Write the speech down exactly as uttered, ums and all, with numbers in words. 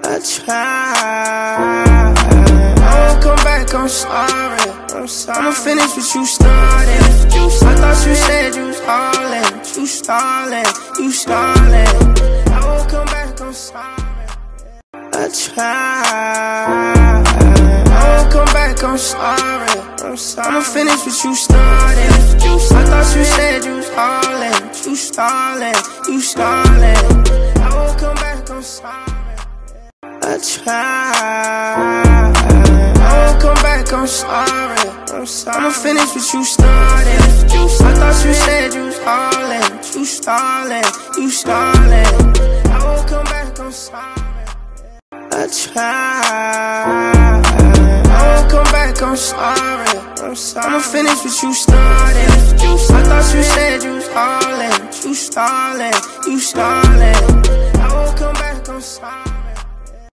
I tried. I won't come back, I'm sorry. I'm sorry. I'ma finish what you started. I thought you said you was all in. You stalling, you stalling. I won't come back, I'm sorry. I tried. I won't come back, I'm sorry. I'm sorry. I'ma finish what you started. I thought you said you was all in. You stalling, you stalling. I won't come back, I'm sorry. I tried. I won't come back, I'm sorry. I'm sorry. I'ma finish what you started. I thought you said you was all in. You stalling, you stalling. I won't come back, I'm sorry. I tried. I won't come back, I'm sorry. I'm sorry. I'ma finish what you started. I thought you said you was all in. You stalling, you stalling. I won't come back, I'm sorry.